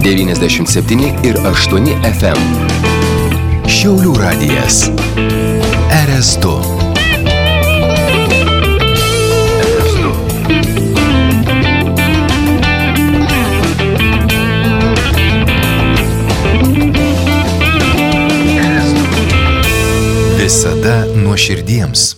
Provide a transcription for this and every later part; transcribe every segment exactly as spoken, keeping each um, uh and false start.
devyniasdešimt septyni ir aštuoni F M. Šiaulių radijas. R S du. Visada nuoširdiems.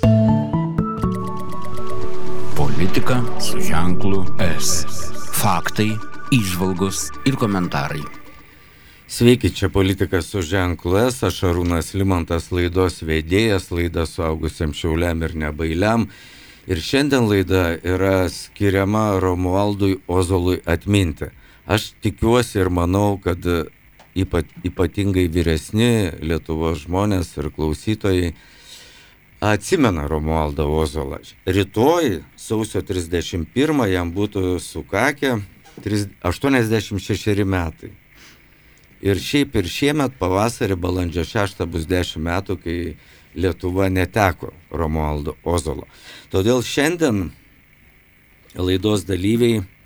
Politika su ženklu S. Faktai, įžvalgos ir komentarai. Sveiki, čia Politika su ženklu S. Aš Arūnas Limantas, laidos vedėjas, laida suaugusiam Šiauliam ir nebailiam. Ir šiandien laida yra skiriama Romualdui Ozolui atminti. Aš tikiuosi ir manau, kad Ypat, ypatingai vyresni Lietuvos žmonės ir klausytojai atsimena Romualdą Ozolą. Rytoj, sausio trisdešimt pirmą, jam būtų sukakę aštuoniasdešimt šeši metai. Ir šiaip ir šiemet pavasarį balandžio šeštą bus dešimt metų, kai Lietuva neteko Romualdo Ozolo. Todėl šiandien laidos dalyviai e,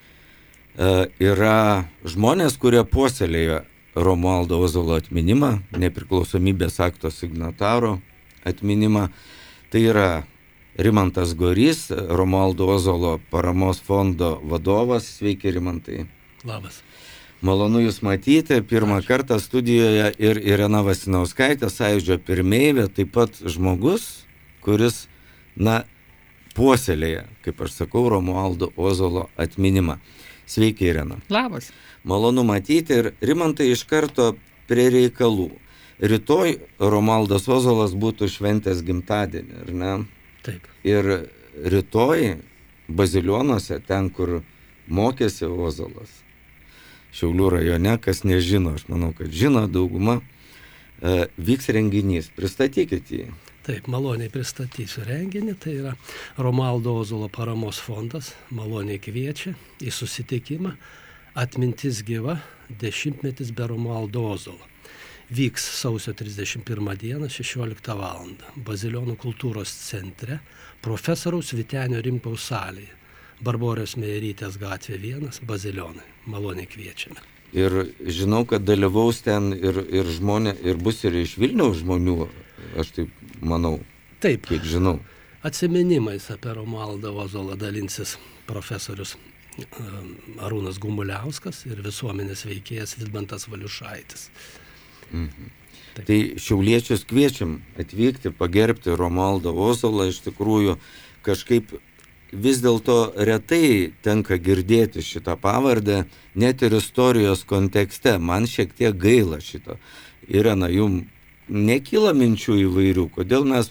yra žmonės, kurie puoselėjo Romualdo Ozolo atminimą, nepriklausomybės akto signataro atminimą. Tai yra Rimantas Gorys, Romualdo Ozolo paramos fondo vadovas. Sveiki, Rimantai. Labas. Malonu Jūs matyti. Pirmą Ačiū. Kartą studijoje ir Irena Vasinauskaitė, Sąjūdžio pirmėjvė, taip pat žmogus, kuris, na, puoselėja, kaip aš sakau, Romualdo Ozolo atminimą. Sveiki, Irena. Labas. Malonu matyti ir Rimantai iš karto prie reikalų. Rytoj Romualdas Ozolas būtų šventęs gimtadienį, ar ne? Taip. Ir rytoj Bazilionuose, ten, kur mokėsi Ozolas, Šiaulių rajone, kas nežino, aš manau, kad žino dauguma, e, vyks renginys. Pristatykit jį. Taip, maloniai pristatysiu renginį. Tai yra Romualdo Ozolo paramos fondas. Maloniai kviečia į susitikimą. Atmintis gyva, dešimtmetis be Romualdo Ozolo. Vyks sausio trisdešimt pirmą dieną, šešioliktą valandą. Bazilionų kultūros centre, profesoriaus Vytenio Rimkaus salėje. Barboros Meijerytės gatvė vienas, Bazilionai. Maloniai kviečiame. Ir žinau, kad dalyvaus ten ir, ir žmonė, ir bus ir iš Vilniaus žmonių, aš taip manau. Taip. Kiek žinau. Atsiminimais apie Romualdą Ozolą dalinsis profesorius Arūnas Gumuliauskas ir visuomenės veikėjas Vidmantas Valiušaitis. Mhm. Tai šiauliečius kviečiam atvykti, pagerbti Romualdą Ozolą. Iš tikrųjų, kažkaip vis dėlto retai tenka girdėti šitą pavardę, net ir istorijos kontekste. Man šiek tiek gaila šito. Irena, jum nekyla minčių įvairių, kodėl mes,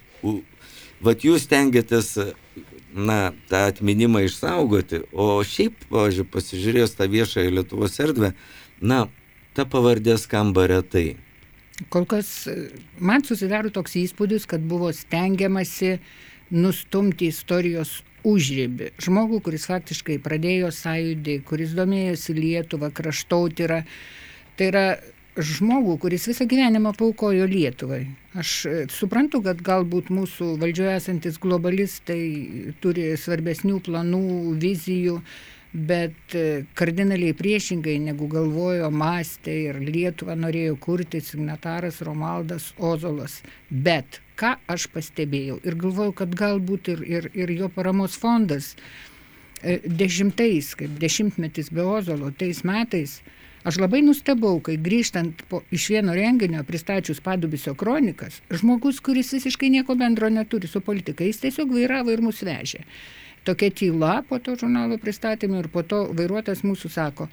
vat jūs tengiatės, na, tą atminimą išsaugoti, o šiaip, pavyzdžiui, pasižiūrėjus tą viešąją Lietuvos erdvę, na, ta pavardė skamba retai. Kol kas man susidaro toks įspūdis, kad buvo stengiamasi nustumti istorijos užribį. Žmogų, kuris faktiškai pradėjo sąjūdį, kuris domėjosi Lietuvą, kraštotyrą, tai yra žmogų, kuris visą gyvenimą paaukojo Lietuvai. Aš suprantu, kad galbūt mūsų valdžioje esantis globalistai turi svarbesnių planų, vizijų, bet kardinaliai priešingai negu galvojo, mąstė ir Lietuvą norėjo kurti signataras Romualdas Ozolas. Bet ką aš pastebėjau ir galvojau, kad galbūt ir, ir, ir jo paramos fondas dešimtais, kaip dešimtmetis be Ozolo, tais metais, aš labai nustebau, kai grįžtant po, iš vieno renginio pristačius Padubysio kronikas, žmogus, kuris visiškai nieko bendro neturi su politika, jis tiesiog vairavo ir mus vežė. Tokia tyla po to žurnalo pristatymų ir po to vairuotojas mūsų sako,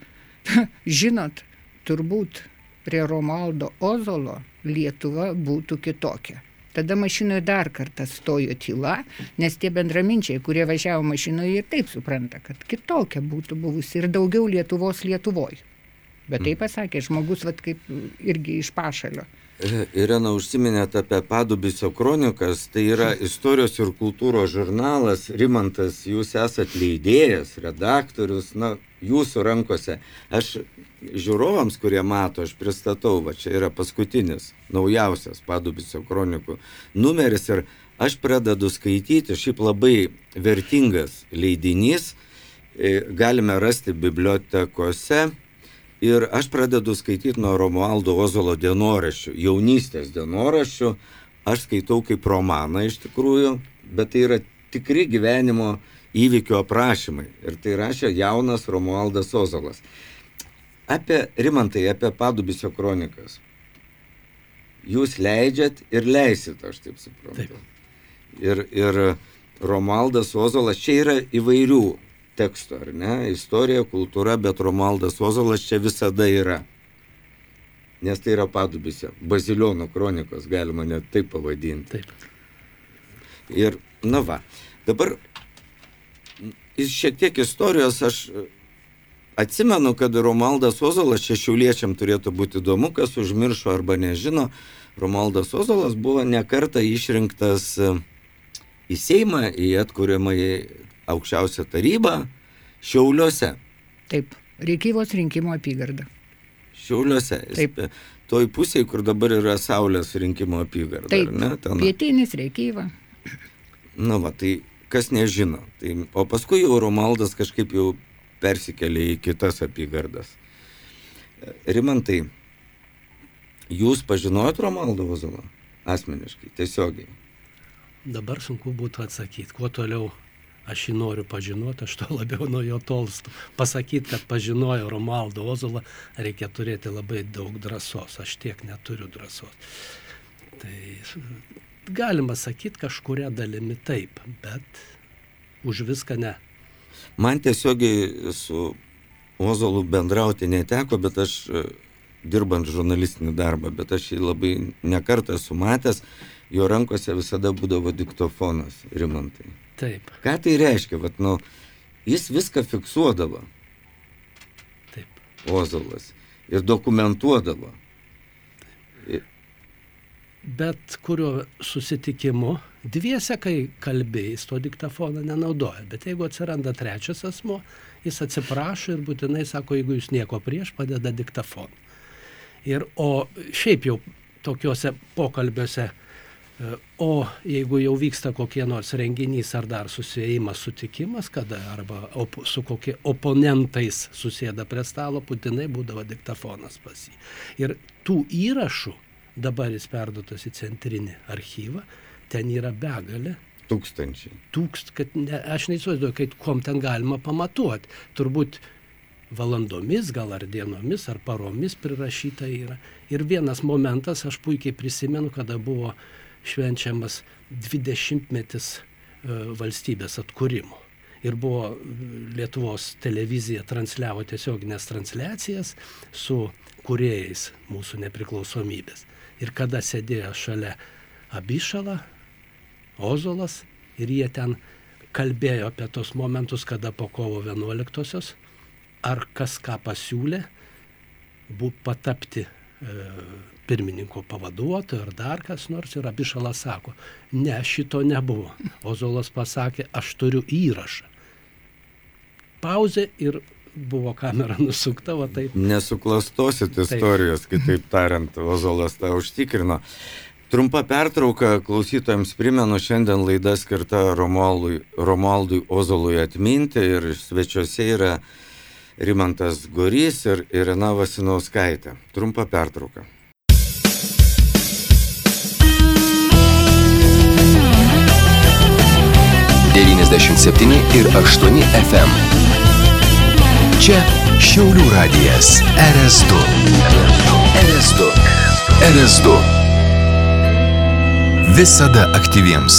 žinot, turbūt prie Romualdo Ozolo Lietuva būtų kitokia. Tada mašinoje dar kartą stojo tyla, nes tie bendraminčiai, kurie važiavo mašinoje, ir taip supranta, kad kitokia būtų buvusi ir daugiau Lietuvos Lietuvoj. Bet tai pasakė žmogus, vat kaip irgi iš pašalio. Irena, užsiminėte apie Padubysio kronikas, tai yra istorijos ir kultūros žurnalas. Rimantas, jūs esat leidėjas, redaktorius, na, jūsų rankose. Aš žiūrovams, kurie mato, aš pristatau, va čia yra paskutinis, naujausias Padubysio kronikų numeris ir aš pradedu skaityti, šiaip labai vertingas leidinys, galime rasti bibliotekose. Ir aš pradedu skaityti nuo Romualdo Ozolo dienoraščių, jaunystės dienoraščių. Aš skaitau kaip romaną iš tikrųjų, bet tai yra tikri gyvenimo įvykių aprašymai. Ir tai rašė jaunas Romualdas Ozolas. Apie, Rimantai, apie Padubysio kronikas. Jūs leidžiat ir leisit, aš taip suprantu. Taip. Ir, ir Romualdas Ozolas, čia yra įvairių tekstų, ar ne? Istorija, kultūra, bet Romualdas Ozolas čia visada yra. Nes tai yra Padubysio, Bazilionų kronikos, galima net taip pavadinti. Taip. Ir, na va, dabar šiek tiek istorijos aš atsimenu, kad Romualdas Ozolas, čia šiauliečiam turėtų būti įdomu, kas užmiršo arba nežino, Romualdas Ozolas buvo ne kartą išrinktas į Seimą, į atkuriamąjį aukščiausią tarybą Šiauliuose. Taip, Rėkyvos rinkimo apygarda. Šiauliuose. Taip. Toj pusėje, kur dabar yra Saulės rinkimo apygarda. Taip, ne? Ten... pietinis Rėkyva. Na va, tai kas nežino. Tai, o paskui jau Romualdas kažkaip jau persikėlė į kitas apygardas. Rimantai, jūs pažinojot Romualdą Ozolą asmeniškai, tiesiogiai? Dabar sunku būtų atsakyti. Kuo toliau aš jį noriu pažinoti, aš to labiau nuo jo tolstu. Pasakyti, kad pažinojo Romualdą Ozolą, reikia turėti labai daug drąsos. Aš tiek neturiu drąsos. Tai galima sakyti kažkuria dalimi taip, bet už viską ne. Man tiesiogiai su Ozolu bendrauti neteko, bet aš dirbant žurnalistinį darbą, bet aš jį labai nekartą esu matęs, jo rankose visada būdavo diktofonas, Rimantai. Taip. Ką tai reiškia? Vat, nu, jis viską fiksuodavo. Taip. Ozolas. Ir dokumentuodavo. Taip. Bet kurio susitikimu dviese, kai kalbėjai, to diktofoną nenaudoja. Bet jeigu atsiranda trečias asmo, jis atsiprašo ir būtinai sako, jeigu jūs nieko prieš, padeda diktofoną. Ir o šiaip jau tokiuose pokalbiuose, o jeigu jau vyksta kokie nors renginys ar dar susiėjimas, sutikimas, kada arba op, su kokie oponentais susėda prie stalo, būtinai būdavo diktofonas pas jį. Ir tų įrašų, dabar jis perduotas į centrinį archyvą, ten yra begalė. Tūkstančiai. Tūkst, kad ne, aš neįsivaizduoju, kaip kom ten galima pamatuoti. Turbūt valandomis, gal ar dienomis, ar paromis prirašyta yra. Ir vienas momentas, aš puikiai prisimenu, kada buvo švenčiamas dvidešimtmetis valstybės atkūrimo. Ir buvo Lietuvos televizija transliavo tiesioginės transliacijas su kūrėjais mūsų nepriklausomybės. Ir kada sėdėjo šalia Abišala, Ozolas, ir jie ten kalbėjo apie tos momentus, kada po kovo vienuoliktosios, ar kas ką pasiūlė, būt patapti e, pirmininko pavaduotojo ar dar kas nors, ir Abišalas sako, ne, šito nebuvo. Ozolas pasakė, aš turiu įrašą. Pauzė ir buvo kamera nusukta, va taip. Nesuklastosit istorijos, taip. Kitaip tariant, Ozolas tą užtikrino. Trumpa pertrauka, klausytojams primenu, šiandien laida skirta Romualdui, Romualdui Ozolui atminti ir svečiuose yra Rimantas Gorys ir Irena Vasinauskaitė. Trumpa pertrauka. devyniasdešimt septyni ir aštuoni F M. Čia Šiaulių radijas R S du. R S du. R S du. Visada aktyviems.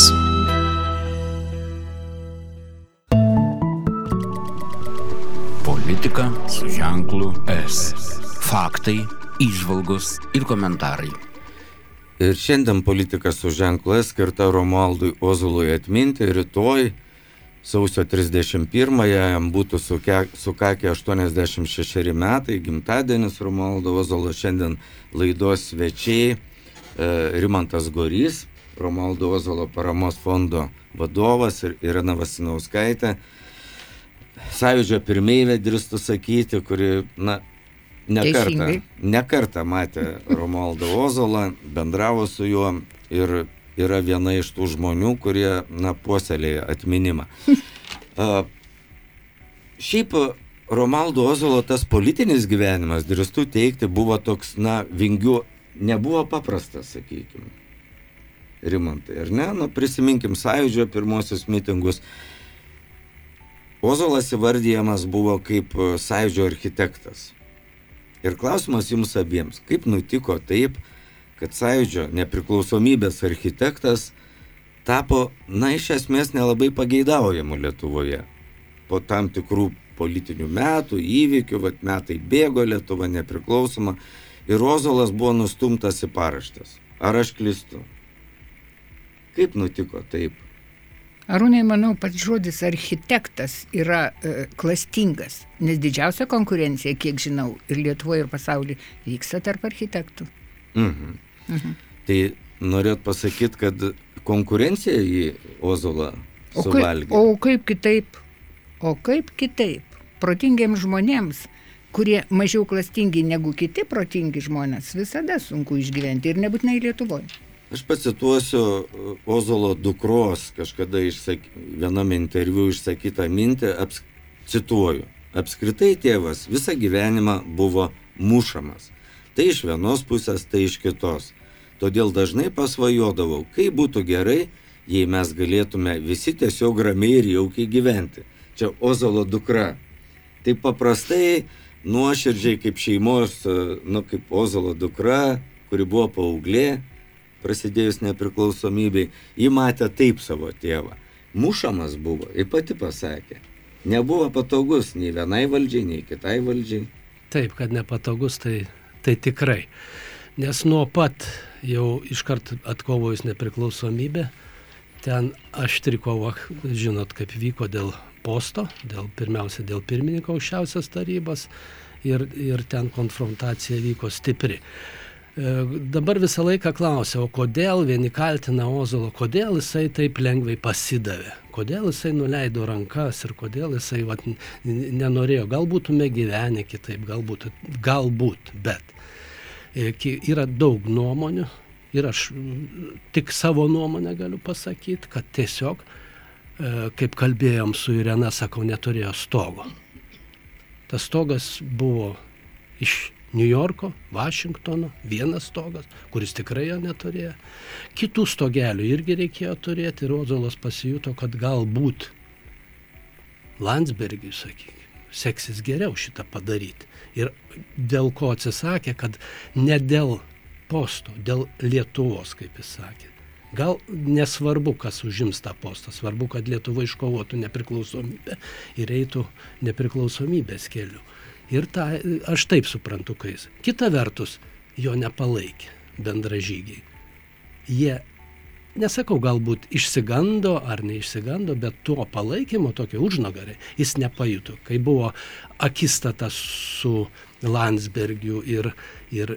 Politika su ženklu S. Faktai, įžvalgos ir komentarai. Ir šiandien politika su ženklu S skirta Romualdui Ozolui atminti. Rytoj, sausio trisdešimt pirmąją, jam būtų sukakę aštuoniasdešimt šešeri metai, gimtadienis Romualdo Ozolo. Šiandien laidos svečiai Rimantas Gorys, Romualdo Ozolo paramos fondo vadovas, ir Irena Vasinauskaitė, Sąjūdžio pirmeivė, drįstu sakyti, kuri, na, ne kartą, ne kartą matė Romualdą Ozolą, bendravo su juo ir yra viena iš tų žmonių, kurie, na, puoselėja atminimą. A, šiaip Romaldo Ozolo tas politinis gyvenimas, drįstu teikti, buvo toks, na, vingiu, nebuvo paprastas, sakykime. Rimantai, ar ne? Nu, prisiminkim Sąjūdžio pirmosius mitingus. Ozolas įvardyjamas buvo kaip Sąjūdžio architektas. Ir klausimas jums abiems, kaip nutiko taip, kad Sąjūdžio nepriklausomybės architektas tapo, na, iš esmės nelabai pageidaujamu Lietuvoje. Po tam tikrų politinių metų, įvykių, vat metai bėgo, Lietuva nepriklausoma ir Ozolas buvo nustumtas į paraštes. Ar aš klystu? Kaip nutiko taip? Arūnai, manau, pats žodis architektas yra e, klastingas, nes didžiausia konkurencija, kiek žinau, ir Lietuvoje, ir pasaulyje vyksta tarp architektų. Mhm. Mhm. Tai norėt pasakyti, kad konkurencija į Ozolą suvalgė. O, kai, o kaip kitaip? O kaip kitaip? Protingiems žmonėms, kurie mažiau klastingi negu kiti protingi žmonės, visada sunku išgyventi ir nebūtinai Lietuvoje. Aš pacituosiu Ozolo dukros kažkada išsak... viename interviu išsakytą mintį, aps... cituoju. Apskritai tėvas visą gyvenimą buvo mušamas. Tai iš vienos pusės, tai iš kitos. Todėl dažnai pasvajodavau, kaip būtų gerai, jei mes galėtume visi tiesiog ramiai ir jaukiai gyventi. Čia Ozolo dukra. Tai paprastai, nuoširdžiai kaip šeimos, nu kaip Ozolo dukra, kuri buvo paauglė, prasidėjus nepriklausomybei, ji matė taip savo tėvą. Mušamas buvo, ji pati pasakė. Nebuvo patogus nei vienai valdžiai, nei kitai valdžiai. Taip, kad nepatogus, tai, tai tikrai. Nes nuo pat jau iškart atkovojus nepriklausomybę, ten aštri kova, žinot, kaip vyko dėl posto, dėl, pirmiausia dėl pirmininko aukščiausios tarybos ir, ir ten konfrontacija vyko stipri. Dabar visą laiką klausia, o kodėl vieni kaltina Ozolo, kodėl jisai taip lengvai pasidavė, kodėl jisai nuleido rankas ir kodėl jisai vat, nenorėjo, gal būtume gyvenę kitaip, galbūt, galbūt, bet yra daug nuomonių ir aš tik savo nuomonę galiu pasakyti, kad tiesiog, kaip kalbėjom su Irena, sakau, neturėjo stogo. Tas stogas buvo iš New Yorko, Vašingtono, vienas stogas, kuris tikrai jo neturėjo. Kitų stogelių irgi reikėjo turėti ir Ozolas pasijuto, kad galbūt Landsbergiui, sakykime, seksis geriau šitą padaryti. Ir dėl ko atsisakė, kad ne dėl posto, dėl Lietuvos, kaip jis sakė. Gal nesvarbu, kas užims tą postą, svarbu, kad Lietuva iškovotų nepriklausomybę ir eitų nepriklausomybės keliu. Ir tą, aš taip suprantu, kai jis. Kita vertus, jo nepalaikė bendražygiai. Jie, nesakau, galbūt išsigando ar neišsigando, bet tuo palaikymo, tokio užnugarį, jis nepajuto. Kai buvo akistata su Landsbergiu ir, ir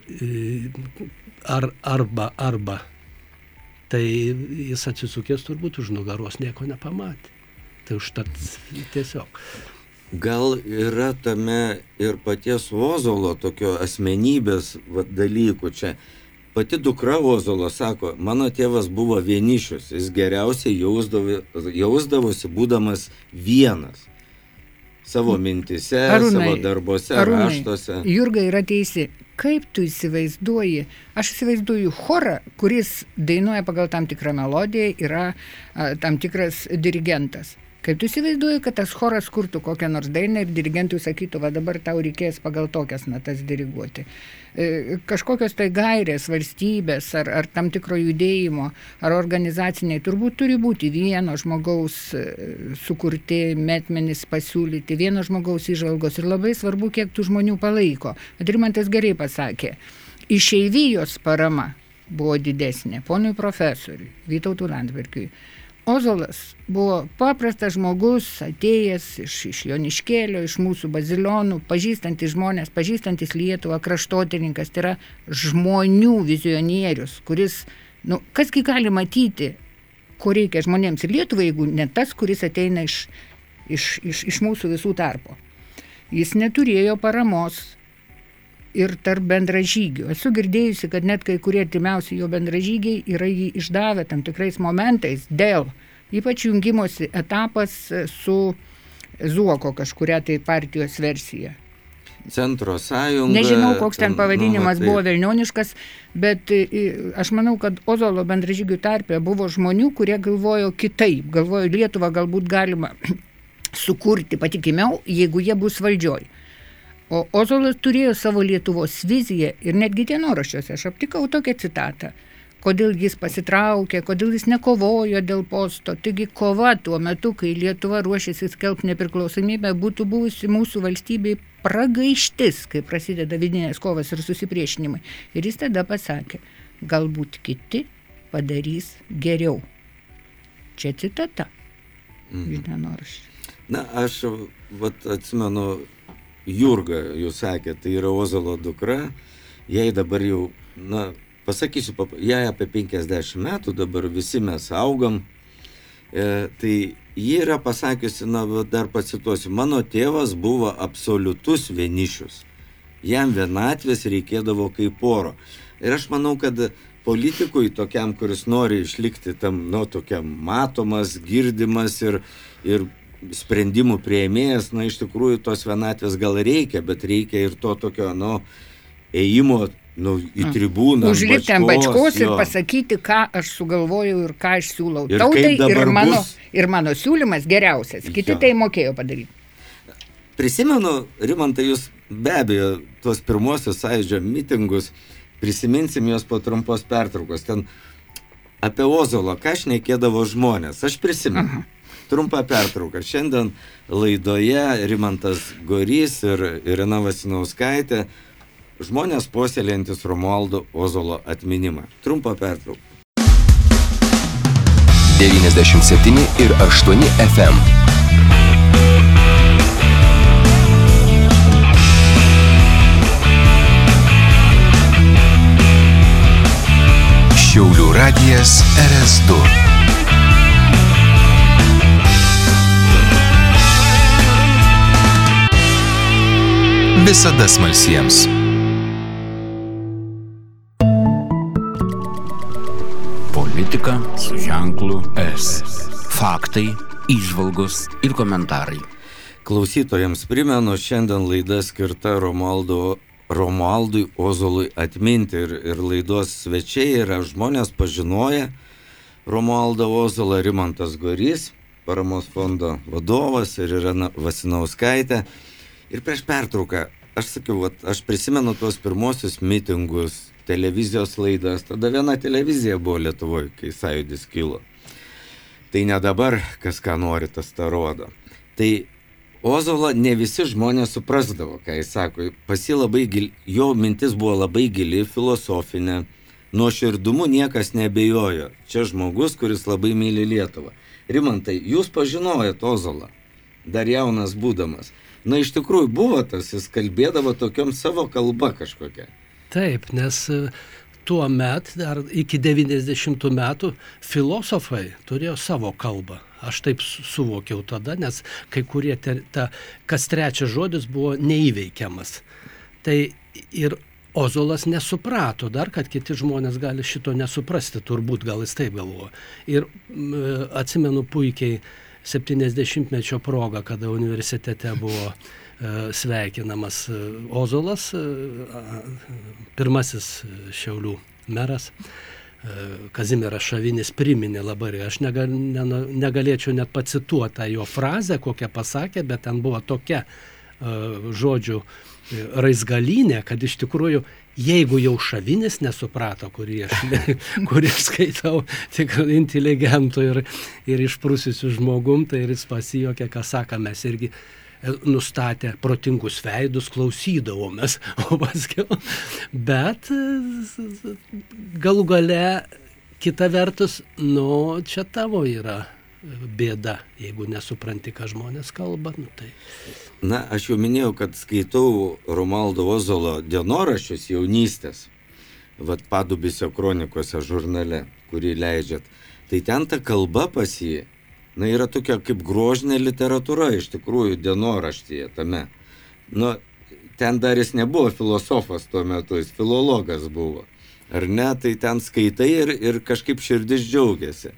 ar, arba, arba, tai jis atsisukęs turbūt už nugaros nieko nepamatė. Tai užtat tiesiog. Gal yra tame ir paties Ozolo tokio asmenybės va, dalykų čia. Pati dukra Ozolo sako, mano tėvas buvo vienišius, jis geriausiai jausdavo, jausdavosi būdamas vienas. Savo mintise, Arūnai, savo darbose, Arūnai, raštuose. Jurga yra teisi. Kaip tu įsivaizduoji? Aš įsivaizduoju chorą, kuris dainuoja pagal tam tikrą melodiją, yra a, tam tikras dirigentas. Kaip tu įsivaizduoji, kad tas choras kurtų kokią nors dainą ir dirigentui sakytų, va dabar tau reikės pagal tokias natas diriguoti. E, kažkokios tai gairės, valstybės ar, ar tam tikro judėjimo ar organizaciniai turbūt turi būti vieno žmogaus sukurti metmenys, pasiūlyti, vieno žmogaus įžvalgos ir labai svarbu, kiek tų žmonių palaiko. Bet Rimantas gerai pasakė, išeivijos parama buvo didesnė ponui profesoriui Vytautui Landsbergiui. Ozolas buvo paprastas žmogus, atėjęs iš, iš Joniškėlio, iš mūsų bazilionų, pažįstantis žmonės, pažįstantis Lietuvą, kraštotyrininkas, tai yra žmonių vizionierius, kuris, nu, kasgi gali matyti, ko reikia žmonėms ir Lietuvai, jeigu ne tas, kuris ateina iš, iš, iš, iš mūsų visų tarpo. Jis neturėjo paramos ir tarp bendražygių. Esu girdėjusi, kad net kai kurie artimiausi jo bendražygiai yra jį išdavę tam tikrais momentais dėl ypač jungimosi etapas su Zuoko kažkuria tai partijos versija. Centro sąjunga. Nežinau, koks ten pavadinimas nu, buvo velnioniškas, bet aš manau, kad Ozolo bendražygių tarpe buvo žmonių, kurie galvojo kitaip, galvojo Lietuvą galbūt galima sukurti patikimiau, jeigu jie bus valdžioj. O Ozolas turėjo savo Lietuvos viziją ir netgi dienoraščiuose aš aptikau tokią citatą. Kodėl jis pasitraukė, kodėl jis nekovojo dėl posto. Taigi kova tuo metu, kai Lietuva ruošėsi skelbti nepriklausomybę, būtų buvusi mūsų valstybei pragaištis, kai prasideda vidinės kovas ir susipriešinimai. Ir jis tada pasakė, galbūt kiti padarys geriau. Čia citata. Mhm. Dienoraščio. Na, aš vat, atsimenu, Jurga, jūs sakė, tai yra Ozolo dukra, jai dabar jau, na, pasakysiu, jai apie penkiasdešimt metų, dabar visi mes augam, e, tai ji yra pasakiusi, na, dar pacituosiu, mano tėvas buvo absoliutus vienišius, jam vienatvės reikėdavo kaip oro. Ir aš manau, kad politikui tokiam, kuris nori išlikti tam, nu, tokiam matomas, girdimas ir, ir sprendimų priėmėjas, na, iš tikrųjų tos vienatvės gal reikia, bet reikia ir to tokio, nu, ėjimo, nu, į tribūną. Užlipti ant bačkos ir pasakyti, ką aš sugalvojau ir ką aš siūlau ir tautai ir mano, bus... ir mano siūlymas geriausias. Kiti jo. Tai mokėjo padaryti. Prisimenu, Rimantai, jūs be abejo tuos pirmosius sąjūdžio mitingus, prisiminsim juos po trumpos pertraukos. Ten apie Ozolą, ką šnekėdavo žmonės. Aš prisimenu. Aha. Trumpą pertrauką. Šiandien laidoje Rimantas Gorys ir Irena Vasinauskaitė, žmonės puoselėjantis Romualdo Ozolo atminimą. Trumpą pertrauką. devyniasdešimt septyni ir aštuoni F M. Šiaulių radijas R S du. Visada smalsiems. Politika su ženklu S. Faktai, įžvalgos ir komentarai. Klausytojams primenu, šiandien laida skirta Romualdo, Romualdui Ozolui atminti ir, ir laidos svečiai yra žmonės pažinoję Romualdą Ozolą, Rimantas Gorys, Paramos fondo vadovas ir Irena Vasinauskaitė. Ir prieš pertrauką, aš sakiau, vat, aš prisimenu tuos pirmosius mitingus, televizijos laidas, tada viena televizija buvo Lietuvoje, kai sąjūdis kilo. Tai ne dabar, kas ką nori, tas tą rodo. Tai Ozolą ne visi žmonės suprasdavo, ką jis sako. Pas jį labai gili, jo mintis buvo labai gili, filosofinė, nuoširdumu niekas neabejojo. Čia žmogus, kuris labai myli Lietuvą. Rimantai, jūs pažinojot Ozolą, dar jaunas būdamas. Na, iš tikrųjų buvo tas, jis kalbėdavo tokiom savo kalba kažkokia. Taip, nes tuo met, dar iki devyniasdešimtų metų, filosofai turėjo savo kalbą. Aš taip suvokiau tada, nes kai kurie, te, ta, kas trečias žodis buvo neįveikiamas. Tai ir Ozolas nesuprato dar, kad kiti žmonės gali šito nesuprasti, turbūt gal jis taip galvojo. Ir m, atsimenu puikiai septyniasdešimtmečio progą, kada universitete buvo sveikinamas Ozolas, pirmasis Šiaulių meras, Kazimieras Šavinis priminė labai, aš negal, ne, negalėčiau net pacituoti tą jo frazę, kokią pasakė, bet ten buvo tokia žodžių raizgalynė, kad iš tikrųjų, jeigu jau Šavinis nesuprato, kurį aš, kurį aš skaitau tik inteligentų ir, ir išprusiusių žmogum, tai ir jis pasijokė, ką sako, mes irgi nustatę protingus veidus, klausydavomės, o paskiau. Bet galų gale, kita vertus, nu, čia tavo yra bėda, jeigu nesupranti, ką žmonės kalba. Nu, tai... Na, aš jau minėjau, kad skaitau Romualdo Ozolo dienoraščius jaunystės, vat Padubysio kronikose žurnale, kurį leidžiat. Tai ten ta kalba pas jį, na, yra tokia kaip grožinė literatūra, iš tikrųjų, dienoraštyje tame. Nu, ten dar jis nebuvo filosofas tuo metu, jis filologas buvo. Ar ne, tai ten skaitai ir, ir kažkaip širdis džiaugiasi.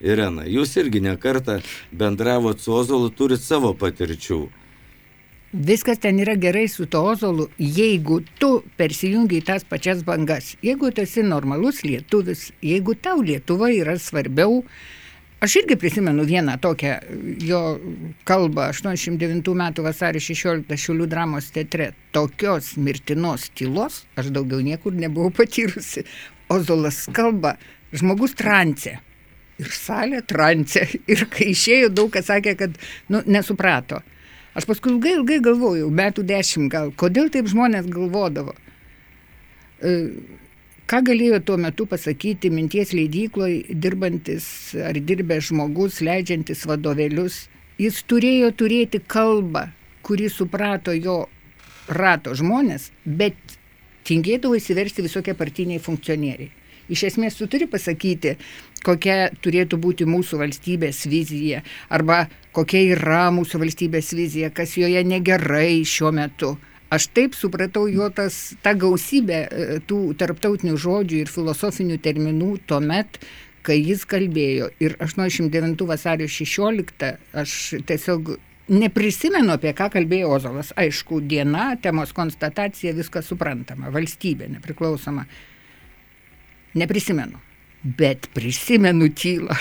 Irena, jūs irgi nekartą bendravot su Ozolu, turit savo patirčių. Viskas ten yra gerai su to Ozolu, jeigu tu persijungi į tas pačias bangas, jeigu tu esi normalus lietuvis, jeigu tau Lietuva yra svarbiau. Aš irgi prisimenu vieną tokią jo kalbą aštuoniasdešimt devintų metų vasario šešioliktą Šiaulių dramos teatre. Tokios mirtinos tylos aš daugiau niekur nebuvau patyrusi. Ozolas kalba, žmogus trance. Ir salė trance. Ir kai išėjo, daug kas sakė, kad nu, nesuprato. Aš paskui ilgai, ilgai galvojau, metų dešimt gal, kodėl taip žmonės galvodavo. E, ką galėjo tuo metu pasakyti minties leidykloje dirbantis ar dirbęs žmogus, leidžiantis vadovėlius. Jis turėjo turėti kalbą, kuri suprato jo rato žmonės, bet tingėdavo įsiversti visokie partiniai funkcionieriai. Iš esmės, tu turi pasakyti, kokia turėtų būti mūsų valstybės vizija, arba kokia yra mūsų valstybės vizija, kas joje negerai šiuo metu. Aš taip supratau jo tas, tą gausybę tų tarptautinių žodžių ir filosofinių terminų tuomet, kai jis kalbėjo. Ir aštuoniasdešimt devintų vasario šešioliktą aš tiesiog neprisimenu, apie ką kalbėjo Ozolas. Aišku, diena, temos konstatacija, viskas suprantama, valstybė nepriklausoma. Neprisimenu, bet prisimenu tylą.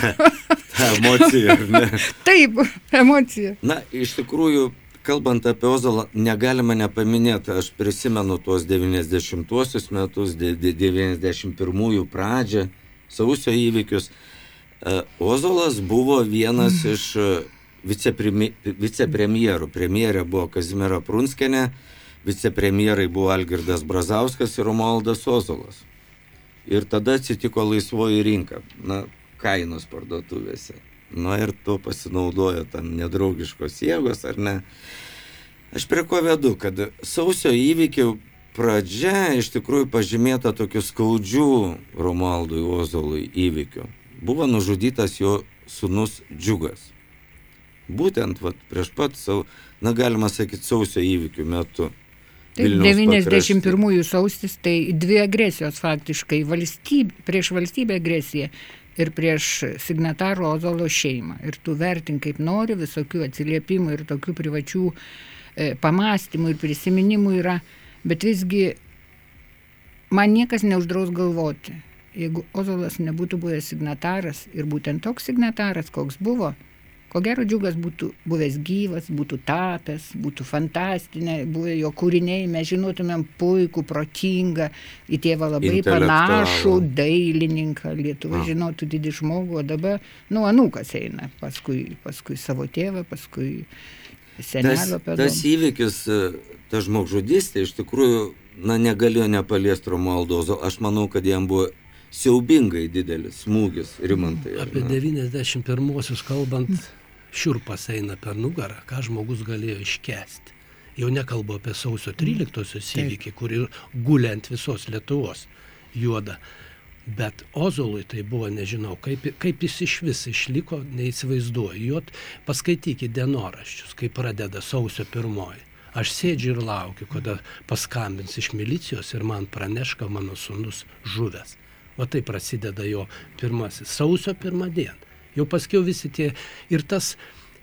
Emocija, ar ne? Taip, emocija. Na, iš tikrųjų, kalbant apie Ozolą, negalima nepaminėti, aš prisimenu tuos devyniasdešimtuosius metus, devyniasdešimt pirmųjų pradžią, sausio įvykius. Ozolas buvo vienas mm. iš vicepremjerų. Premjerė buvo Kazimiera Prunskienė, vicepremjerai buvo Algirdas Brazauskas ir Romualdas Ozolas. Ir tada atsitiko laisvoji rinka, na, kainos parduotuvėse. Na ir to pasinaudojo tam nedraugiškos jėgos, ar ne? Aš prie ko vedu, kad sausio įvykių pradžia iš tikrųjų pažymėta tokių skaudžių Romualdui Ozolui įvykių. Buvo nužudytas jo sūnus Džiugas. Būtent vat, prieš pat, sau, na galima sakyti, sausio įvykių metu. Taip, devyniasdešimt pirmųjų saustis, tai dvi agresijos faktiškai, valstybė, prieš valstybę agresiją ir prieš signataro Ozolo šeimą. Ir tu vertink kaip nori, visokių atsiliepimų ir tokių privačių e, pamastymų ir prisiminimų yra, bet visgi man niekas neuždraus galvoti, jeigu Ozolas nebūtų buvęs signataras ir būtent toks signataras, koks buvo, ko gero Džiugas būtų buvęs gyvas, būtų tapęs, būtų fantastinė, buvę jo kūriniai, mes žinotumėm puikų, protingą, į tėvą labai panašų dailininką, Lietuva ah. žinotų didį žmogų, o dabar, nu, anūkas eina, paskui, paskui savo tėvą, paskui senelio pėdom. Tas, tas įvykis, ta žmogžudystė, iš tikrųjų, na, negalėjo nepaliesti Romualdo Ozolo. Aš manau, kad jam buvo siaubingai didelis smūgis, Rimantai. Apie devyniasdešimt pirmuosius kalbant, šiurpas eina per nugarą, ką žmogus galėjo iškęsti. Jau nekalbu apie sausio tryliktosios įvykį, kur ir guli ant visos Lietuvos juoda. Bet Ozolui tai buvo, nežinau, kaip, kaip jis iš vis išliko, neįsivaizduoju. Jot paskaitykit dienoraščius, kai pradeda sausio pirmoji. Aš sėdžiu ir laukiu, kada paskambins iš milicijos ir man praneš, kad mano sūnus žuvęs. O tai prasideda jo pirmasis, sausio pirmą dieną. Jau paskiau visi tie, ir tas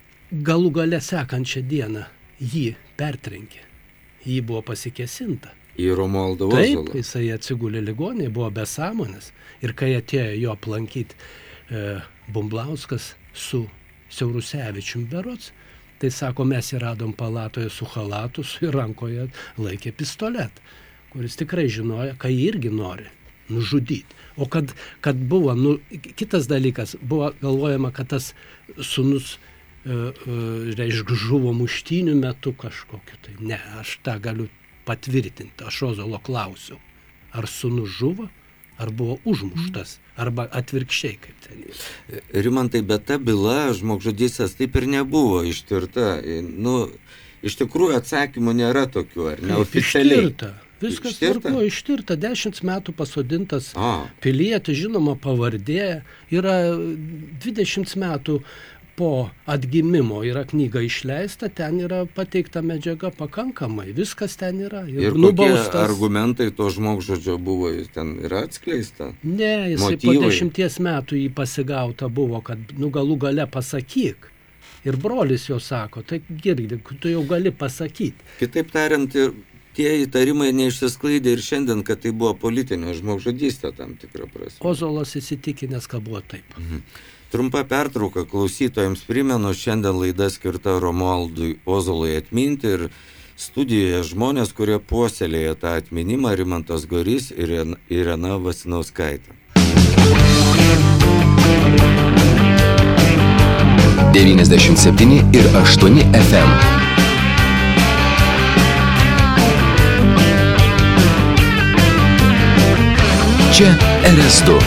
galų gale sekančią dieną jį pertrenkė. Jį buvo pasikėsinta. Į Romualdą Ozolą. Taip, jisai atsigulė ligoninėje, buvo be sąmonės. Ir kai atėjo jo aplankyti e, Bumblauskas su Siaurusevičium berods, tai sako, mes jį radom palatoje su chalatu, su rankoje laikė pistoletą, kuris tikrai žinojo, ką jį irgi nori nužudyti. O kad, kad buvo, nu, kitas dalykas, buvo galvojama, kad tas sūnus, e, e, reiškia, žuvo muštynių metu kažkokiu. Tai ne, aš tą galiu patvirtinti. Aš Ozolo klausiau, ar sūnus žuvo, ar buvo užmuštas, arba atvirkščiai, kaip ten yra. Rimantai, bet ta byla žmogžudystės taip ir nebuvo ištirta. Nu, iš tikrųjų atsakymų nėra tokių, ar ne? Oficialiai. Ištirta. Viskas tvarko, ištirta, dešimt metų pasodintas A. pilietis, žinoma pavardė, yra dvidešimt metų po atgimimo yra knyga išleista, ten yra pateikta medžiaga pakankamai, viskas ten yra. Ir kokie argumentai to žmogžodžio buvo, jis ten yra atskleista? Ne, jisai Motyvai. Po dešimties metų jį pasigauta buvo, kad nu galų gale pasakyk. Ir brolis jo sako, tai girdi, tu jau gali pasakyti. Kitaip tariant, ir tie įtarimai neišsisklaidė ir šiandien, kad tai buvo politinė žmogžudystė tam tikrą prasme. Ozolas įsitikinęs, kad buvo taip. Mhm. Trumpa pertrauka klausytojams primenu, šiandien laida skirta Romualdui Ozolui atminti ir studijoje žmonės, kurie puoselėja tą atminimą, Rimantas Gorys ir Irena Vasinauskaitė. devyniasdešimt septyni ir aštuoni F M. Čia R S du.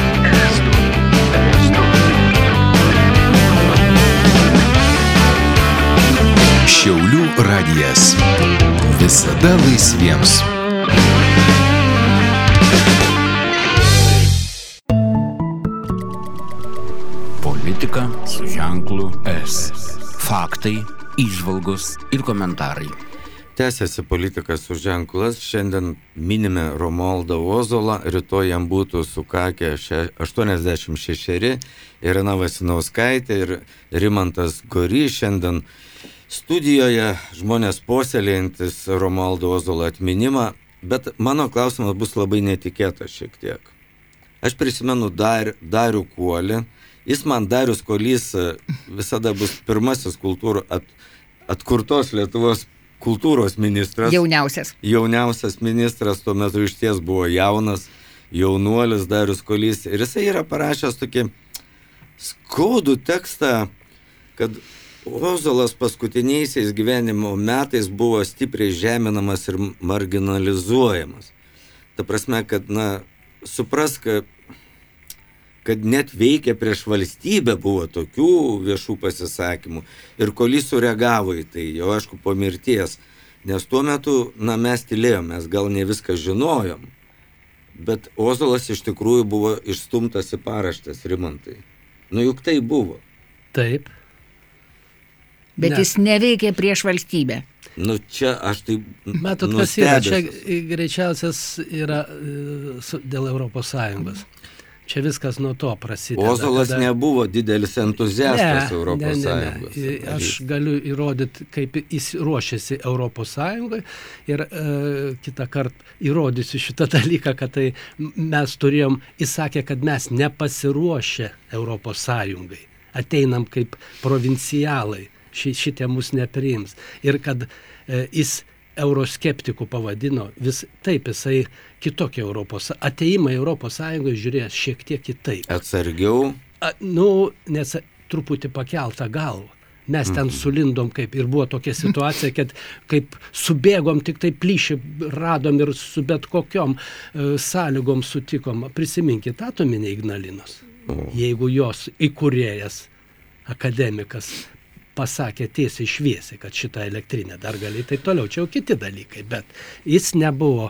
Šiaulių radijas. Visada laisviems. Politika su ženklu S. Faktai, įžvalgos ir komentarai. Tęsiasi politika su ženklas. Šiandien minime Romualdą Ozolą, rytoj jam būtų sukakę aštuoniasdešimt šešeri, Irena Vasinauskaitė ir Rimantas Gorys. Šiandien studijoje žmonės puoselėjantis Romualdo Ozolo atminimą, bet mano klausimas bus labai netikėtas šiek tiek. Aš prisimenu Dar, Darių Kuolį. Jis man, Darius Kuolys, visada bus pirmasis kultūrų at, atkurtos Lietuvos kultūros ministras. Jauniausias. Jauniausias ministras, tuo metu iš ties buvo jaunas, jaunuolis Darius Kuolys. Ir jisai yra parašęs tokį skaudų tekstą, kad Ozolas paskutiniaisiais gyvenimo metais buvo stipriai žeminamas ir marginalizuojamas. Ta prasme, kad, na, suprask, kad net veikia prieš valstybę buvo tokių viešų pasisakymų. Ir Kuolys sureagavo į tai, jau aišku, po mirties. Nes tuo metu, na, mes tylėjom, mes gal ne viską žinojom. Bet Ozolas iš tikrųjų buvo išstumtas į paraštės, Rimantai. Nu, juk tai buvo. Taip. Bet ne. Jis neveikė prieš valstybę. Nu, čia aš tai Matot, kas yra, čia greičiausias yra dėl Europos Sąjungos. Čia viskas nuo to prasideda. Ozolas kada... nebuvo didelis entuziastas ne, Europos ne, ne, Sąjungos. Ne. Aš galiu įrodyti, kaip jis ruošiasi Europos Sąjungai ir e, kitą kartą įrodysiu šitą dalyką, kad tai mes turėjom, jis sakė, kad mes nepasiruošę Europos Sąjungai. Ateinam kaip provincialai, ši, šitie mus nepriims. Ir kad e, jis euroskeptikų pavadino, vis taip jisai kitokia Europos, ateimą Europos Sąjungoje žiūrės šiek tiek kitaip. Atsargiau? A, nu, nes truputį pakeltą galvą. Mes ten mm. sulindom kaip ir buvo tokia situacija, kad kaip subėgom, tik tai plyšį radom ir su bet kokiom e, sąlygom sutikom. Prisiminkit atominę Ignalinos. Oh. Jeigu jos įkūrėjas, akademikas, pasakė tiesiai šviesiai, kad šitą elektrinę dar gali, tai toliau čia jau kiti dalykai, bet jis nebuvo,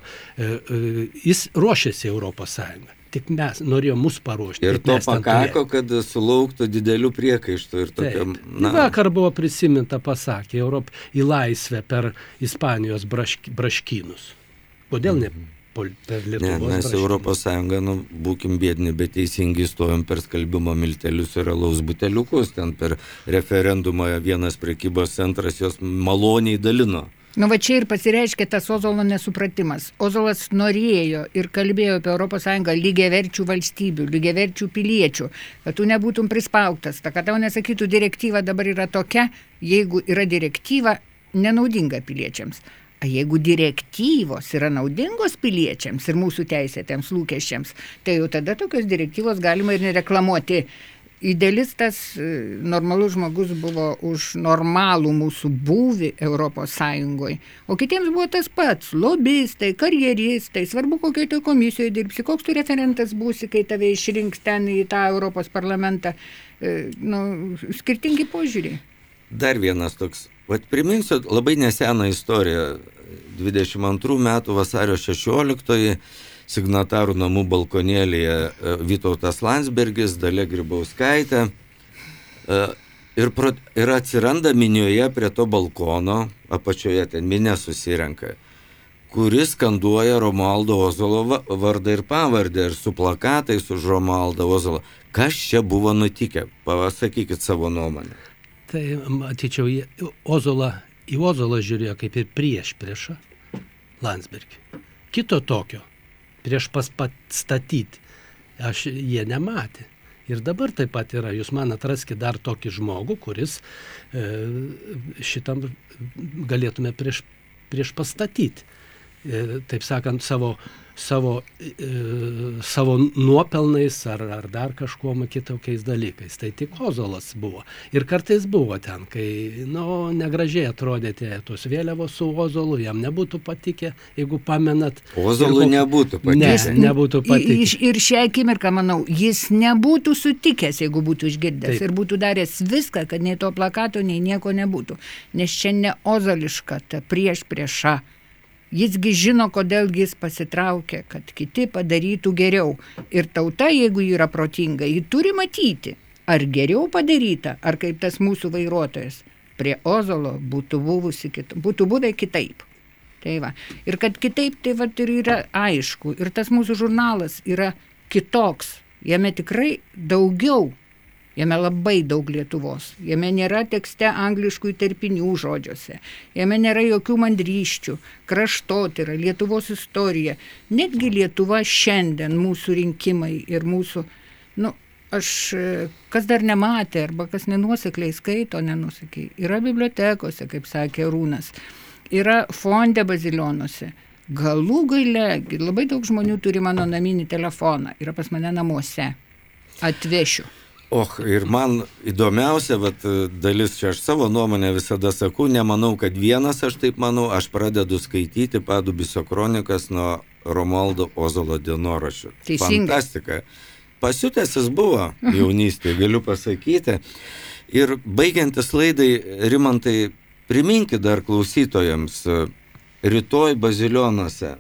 jis ruošėsi Europos Sąjungą, tik mes norėjom mus paruošti. Ir to pakako, kad sulauktų didelių priekaištų ir tokiam... Na... Vakar buvo prisiminta, pasakė, Europą į laisvę per Ispanijos brašk, braškynus. Kodėl ne? Per Lietuvos ne, mes Europos Sąjungą, nu, būkim biedni, bet teisingai stovim per skalbimo miltelius ir alaus buteliukus, ten per referendumą vienas prekybos centras jos maloniai dalino. Nu va čia ir pasireiškia tas Ozolo nesupratimas. Ozolas norėjo ir kalbėjo apie Europos Sąjungą lygiaverčių valstybių, lygiaverčių piliečių, kad tu nebūtum prispauktas, ta, kad tau nesakytų direktyva dabar yra tokia, jeigu yra direktyva nenaudinga piliečiams. A jeigu direktyvos yra naudingos piliečiams ir mūsų teisėtiems lūkesčiams, tai jau tada tokios direktyvos galima ir nereklamuoti. Idealistas, normalus žmogus buvo už normalų mūsų būvį Europos Sąjungoje, o kitiems buvo tas pats, lobistai, karjeristai, svarbu kokioj toj komisijoje dirbsi, koks tu referentas būsi, kai tave išrinks ten į tą Europos parlamentą, nu, skirtingi požiūriai. Dar vienas toks, vat priminsiu labai neseną istoriją, dvidešimt antrų metų vasario šešioliktoji signatarų namų balkonėlėje Vytautas Landsbergis, Dalia Grybauskaitė Ir, pro, ir atsiranda minioje prie to balkono, apačioje ten minė susirenka, kuris skanduoja Romualdo Ozolo vardą ir pavardę ir su plakatais už Romualdą Ozolą. Kas čia buvo nutikę? Pasakykit savo nuomonę. Tai matyčiau, Ozolą, į Ozolą žiūrėjo kaip ir prieš priešą Landsbergį. Kito tokio, prieš pastatyti, aš jie nematė. Ir dabar taip pat yra, jūs man atraskite dar tokį žmogų, kuris e, šitam galėtume prieš, prieš pastatyti. E, taip sakant, savo, savo, e, savo nuopelnais ar, ar dar kažkuo kitokiais dalykais. Tai tik Ozolas buvo. Ir kartais buvo ten, kai nu, negražiai atrodė tie tos vėliavos su Ozolu, jam nebūtų patikę, jeigu pamenat. Ozolui ir, nebūtų patikę. Ne, nebūtų patikę. Ir, ir šią akimirką, manau, jis nebūtų sutikęs, jeigu būtų išgirdęs. Taip. Ir būtų daręs viską, kad nei to plakato, nei nieko nebūtų. Nes čia ne ozoliška, ta prieš priešą. Jisgi žino, kodėl jis pasitraukė, kad kiti padarytų geriau. Ir tauta, jeigu yra protinga, ji turi matyti, ar geriau padaryta, ar kaip tas mūsų vairuotojas. Prie Ozolo būtų, buvusi, būtų buvę kitaip. Tai va. Ir kad kitaip, tai va ir yra aišku. Ir tas mūsų žurnalas yra kitoks. Jame tikrai daugiau. Jame labai daug Lietuvos. Jame nėra tekste angliškų įterpinių žodžiuose. Jame nėra jokių mandryščių. Kraštotyra, Lietuvos istorija. Netgi Lietuva šiandien, mūsų rinkimai ir mūsų, nu, aš, kas dar nematė arba kas nenuosekliai skaito, nenuosekliai, yra bibliotekose, kaip sakė Rūnas, yra fonde Bazilionuose. Galų gale, labai daug žmonių turi mano naminį telefoną, yra pas mane namuose. Atvešiu. Och, ir man įdomiausia, vat, dalis čia aš savo nuomonę visada sakau, nemanau, kad vienas aš taip manau, aš pradedu skaityti Padubysio kronikas nuo Romualdo Ozolo dienoraščių. Teisingai. Fantastika. Pasiutęs jis buvo jaunystėje, galiu pasakyti. Ir baigiantis laidai, Rimantai, priminkit dar klausytojams, rytoj Bazilionuose,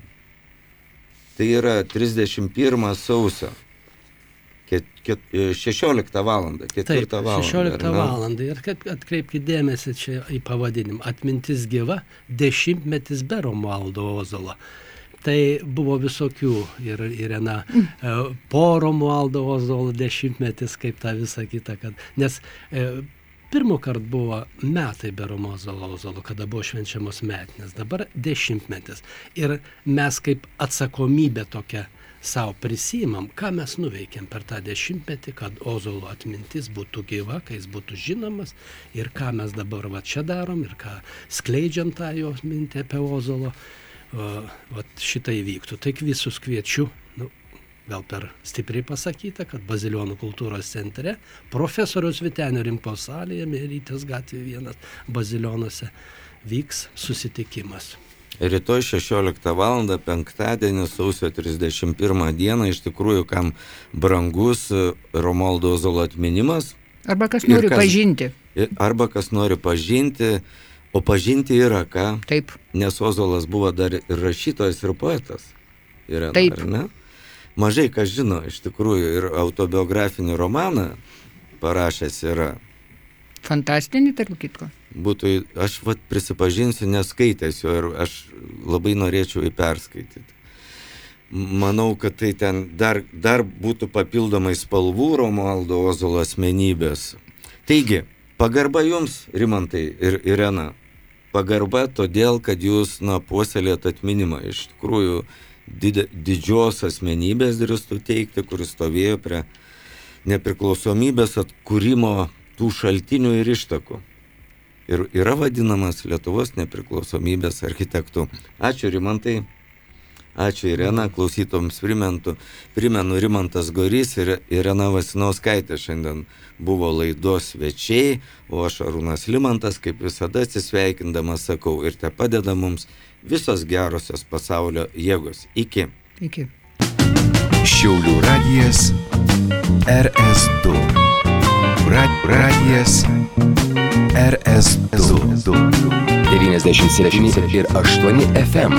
tai yra trisdešimt pirmą sausio. šešioliktą valandą, ketvirtą valandą. šešioliktą valandą. Ir atkreipkite dėmesį čia į pavadinimą. Atmintis gyva, dešimtmetis be Romualdo Ozolo. Tai buvo visokių ir Irena mm. po Romualdo Ozolo dešimtmetis, kaip tą visą kitą. Kad, nes e, pirmą kartą buvo metai be Romualdo Ozolo, kada buvo švenčiamos metinės. Dabar dešimtmetis. Ir mes kaip atsakomybė tokia savo prisimam, ką mes nuveikėm per tą dešimtmetį, kad Ozolo atmintis būtų gyva, kai jis būtų žinomas ir ką mes dabar va čia darom ir ką skleidžiam tą jo mintį apie Ozolo, va šitą įvyktų. Tai visus kviečiu, nu, gal per stipriai pasakyta, kad Bazilionų kultūros centre, profesoriaus Vytenio Rimkaus salėje, Mėrytės gatvė vienas, Bazilionuose vyks susitikimas. Rytoj šešioliktą valandą, penktadienį, sausio trisdešimt pirmą dieną, iš tikrųjų, kam brangus Romualdo Ozolo atminimas. Arba kas nori kas, pažinti. Arba kas nori pažinti, o pažinti yra ką. Taip. Nes Ozolas buvo dar ir rašytojas, ir poetas. Yra, taip. Ar ne? Mažai kas žino, iš tikrųjų, ir autobiografinį romaną parašęs yra. Fantastinį, tarp kitko. Būtų, aš vat prisipažinsiu, neskaitęs jo ir aš labai norėčiau jį perskaityti. Manau, kad tai ten dar, dar būtų papildomai spalvų Romualdo Ozolo asmenybės. Taigi, pagarba jums, Rimantai ir Irena. Pagarba todėl, kad jūs, na, puoselėt atminimą. Iš tikrųjų, did, didžios asmenybės drįstu teikti, kuris stovėjo prie nepriklausomybės atkūrimo tų šaltinių ir ištakų. Ir yra vadinamas Lietuvos nepriklausomybės architektų. Ačiū, Rimantai. Ačiū, Irena. Klausytoms primentu, primenu, Rimantas Gorys ir Irena Vasinauskaitė šiandien buvo laidos svečiai, o aš Arūnas Limantas, kaip visada atsisveikindamas sakau, ir te padeda mums visos gerosios pasaulio jėgos. Iki. Iki. Šiaulių radijas R S du. Radijas R S du. devyniasdešimt septyni ir aštuoni F M.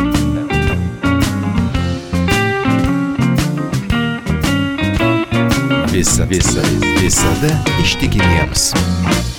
Visa, visa, visada ištikimiems.